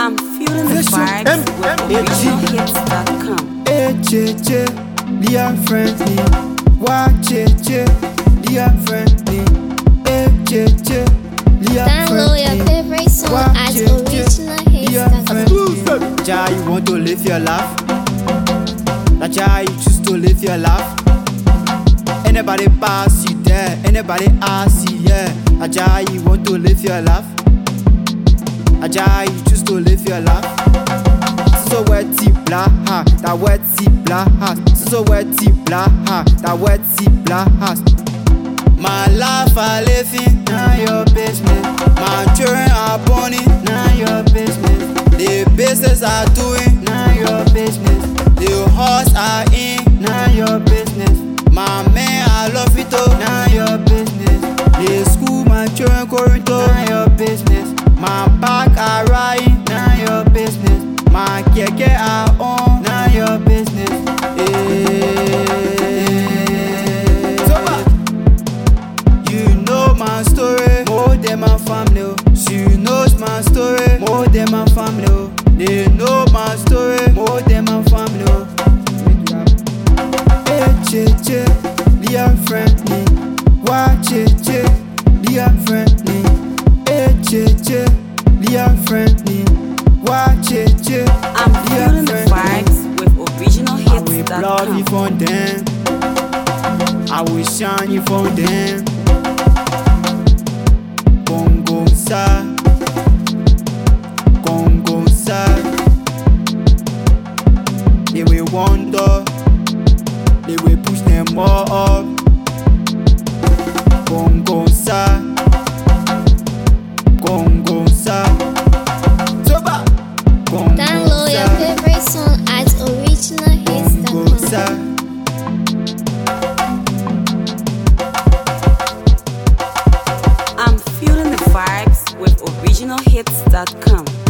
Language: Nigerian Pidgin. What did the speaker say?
I'm feeling the vibes with originalhits.com. Dear friendly, watch it, dear friendly, Download your favorite song at originalhits.com. Jai, you want to live your life? That Jai, you choose to live your life. Anybody pass you there, anybody ask you, yeah. Jai, you want to live your life? Jai, you choose to live your life. So wetty blah ha, that wetty blah ha. So wetty blah ha, that wetty blah ha. My life I living, now your business. My children are born in, now your business. The business are doing, now your business. The horse are in, now your business. My man I love it all, now your business. The school my children going to, now your business. My back are riding, now your business. My keke are on, now your business. You know my story, more than my family. She knows my story, more than my family. They know my story, more than my family. Dear friendly, watch it, dear friendly. Dear friendly, watch it, I'm feeling the vibes with I will love you originalhits.com. for them. I will shine you for them. Congo sa, Congo sa. They will wonder, they will push them more up. Congo sa, Congo sa. Soba, Congo Download your sa. favorite song at originalhits.com. I'm feeling the vibes with originalhits.com.